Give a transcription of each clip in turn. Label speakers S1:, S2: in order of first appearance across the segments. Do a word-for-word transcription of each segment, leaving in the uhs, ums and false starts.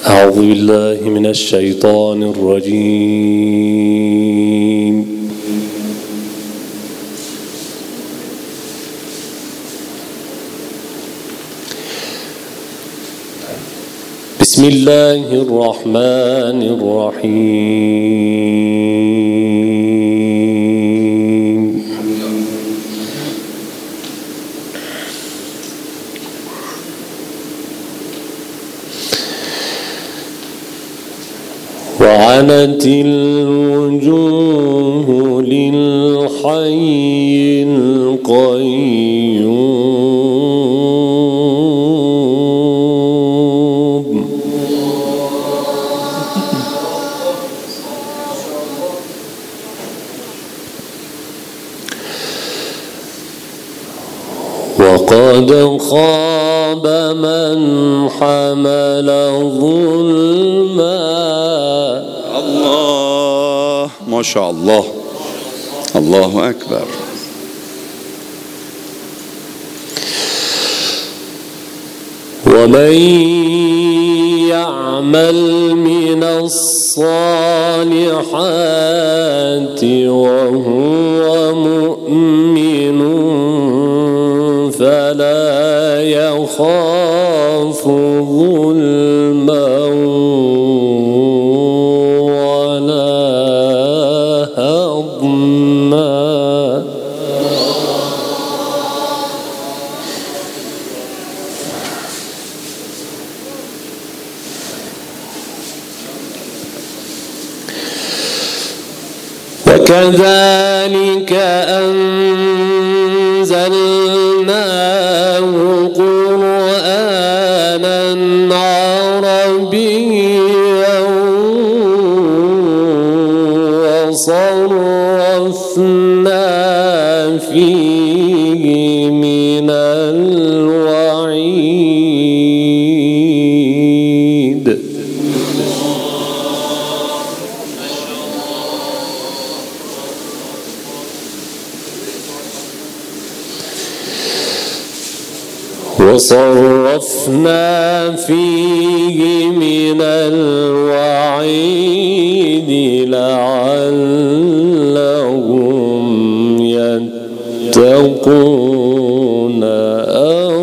S1: أعوذ بالله من الشيطان الرجيم. بسم الله الرحمن الرحيم. وعنت الوجوه للحي القيوم وقد خاب من حمل ظلما.
S2: الله ما شاء الله، الله أكبر.
S1: ومن يعمل من الصالحات وهو مؤمن فلا يخاف ظلما ولا هضما. وكذلك أنزلناه قرآنا عربيا وصرفنا فيه من الوعيد. وصرفنا فيه من الوعيد لعلهم يتقون أو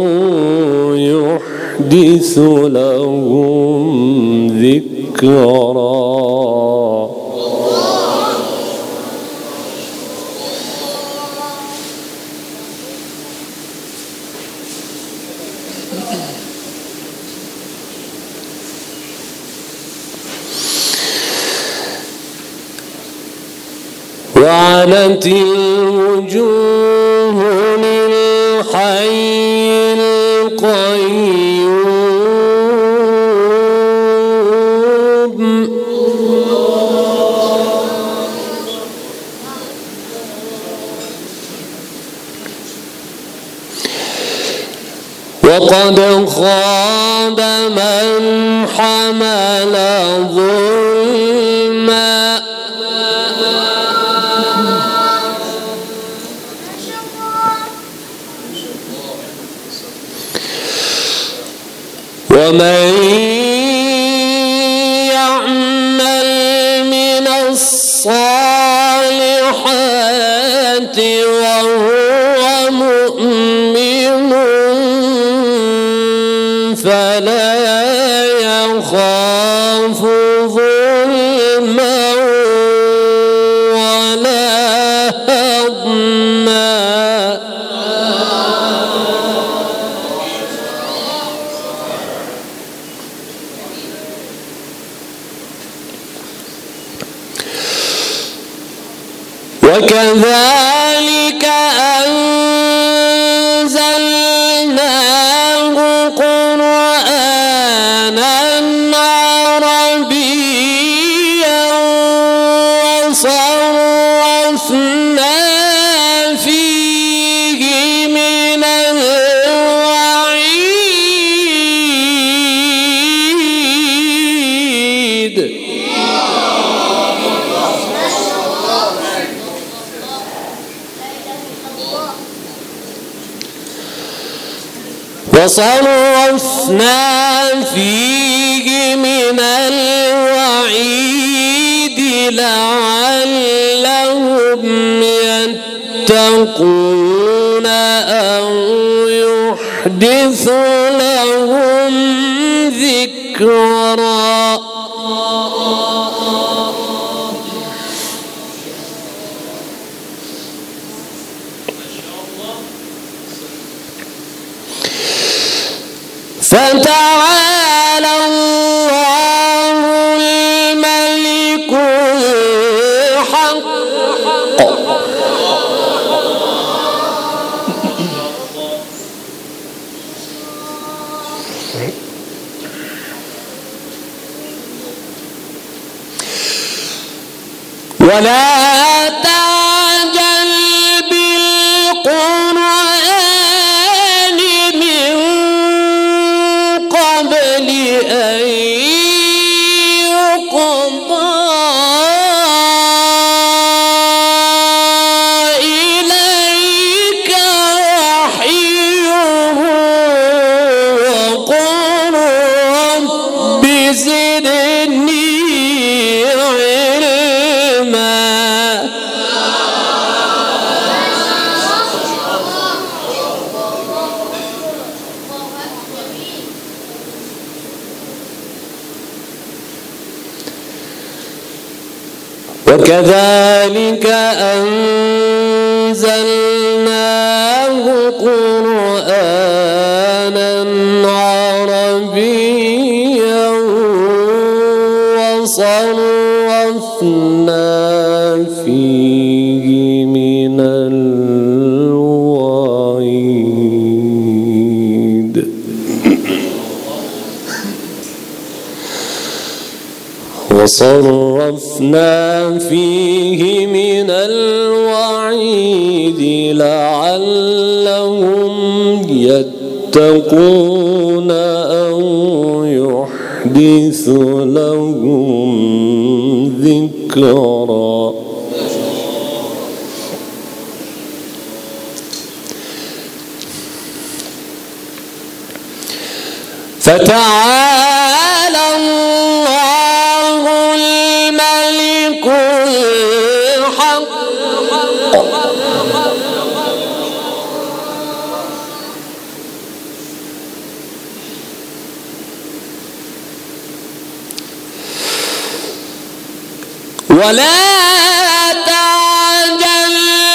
S1: يحدث لهم ذكرا. وعنت الوجوه للحي القيوم وقد خاب من حمل ظلما. ومن يعمل من الصالحات وهو مؤمن فلا يخاف ظلما ولا هضما. وكذلك أنزلناه قرآنا عربيا وصرفنا فيه من الوعيد. وصرفنا فيه من لعلهم يتقون أو يحدث لهم ذكرا. فتعالى الله الملك الحق ولا تعجل بالقرآن من قبل أن يقضى إليك وحيه وقل رب زدني وكذلك أنزلناه قرآنا عربيا وصرفنا فيه من الوعيد وصرفنا فيه من الوعيد لعلهم يتقون أو يحدث لهم ذكرا. فتعالى الله الملك الحق ولا تعجل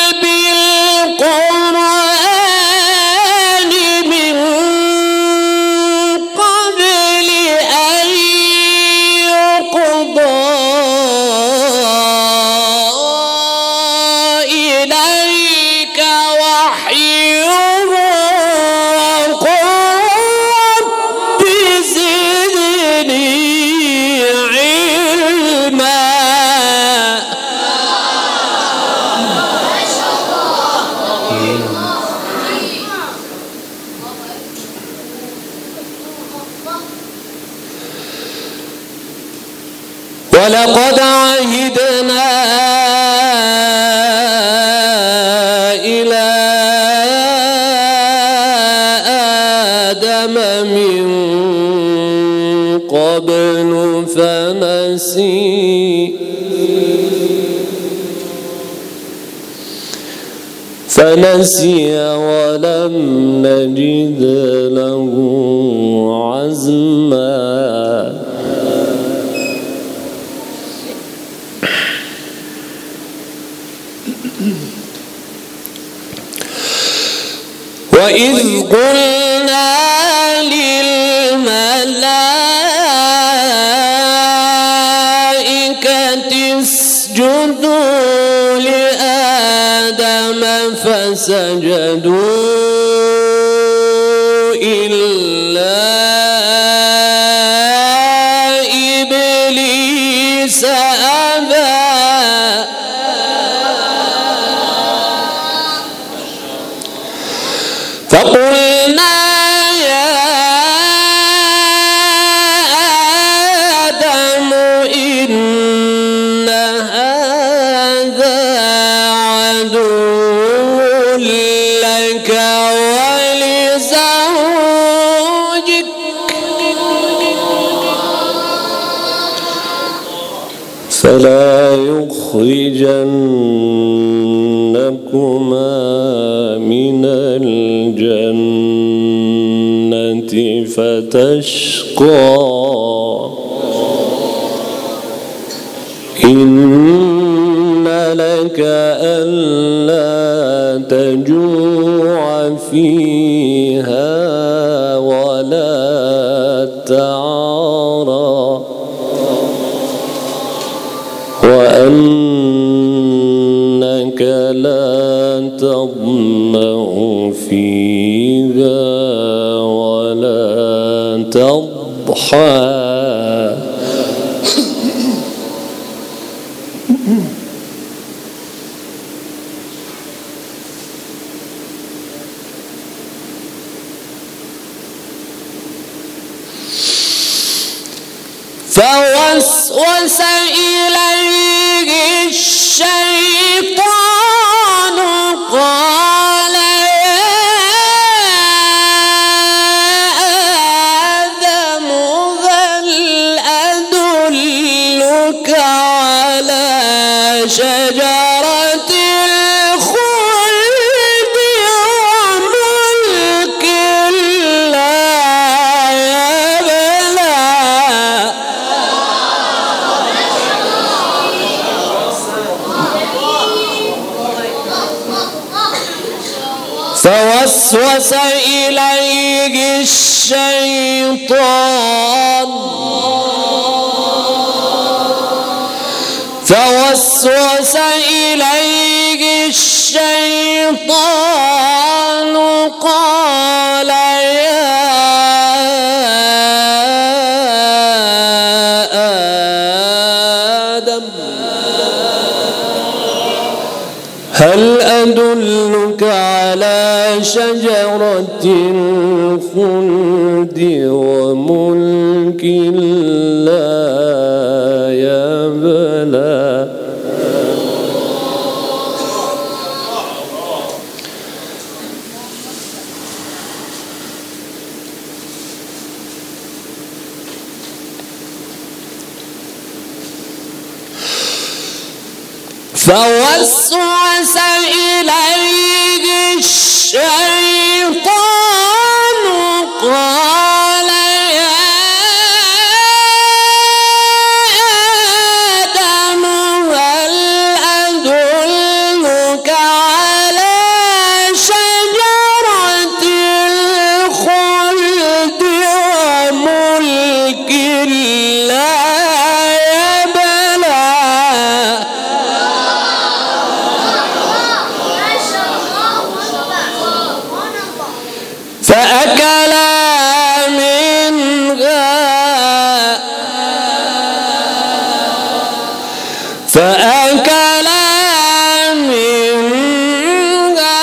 S1: بالقرآن من قبل أن يقضى إليك وحيه وقل رب زدني علما. ولقد عهدنا إلى آدم من قبل فنسي فنسي ولم نجد له عزما. وإذ قلنا للملائكة اسجدوا لآدم فسجدوا إلا إبليس أبى فقلنا يا آدم إن هذا عدو لك فلا يخرجنكما من الجنة فتشقى إن لك ألا تجوع فيها ولا تعرى وأنك لا تظمأ فيها ولا تضحى فوسوس إليه الشيطان قال يا آدم هل أدلك على شجرة الخلد وملك لا يبلى فوسوس إليه الشيطان فوسوس إليه الشيطان قال يا آدم هل أدلك على شجرة الخلد وملك لا يبلى فوسوس إليه الشيطان قال يا آدم هل أدلك على شجرة الخلد وملك لا يبلى فأكلا منها فأكلا منها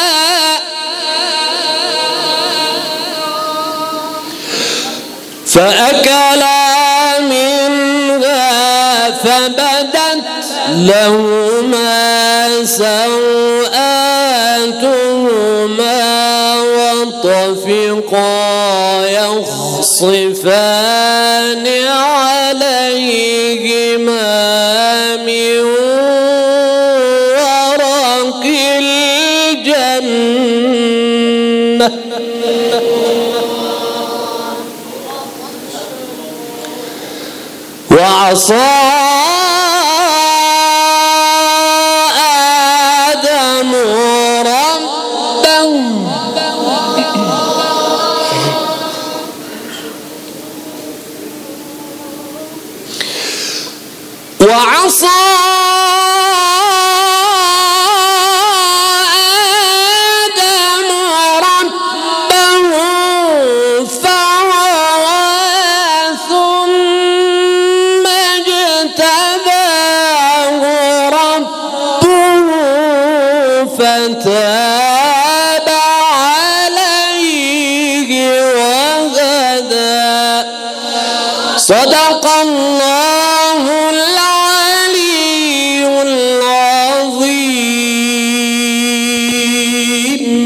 S1: فأكلا منها فبدت لهما سوآتهما وطفقا يخصفان عليهما من ورق الجنة وعصى آدم ربه وعصى آدم ربه فغوى ثم اجتباه ربه فتاب عليه وهدى صدق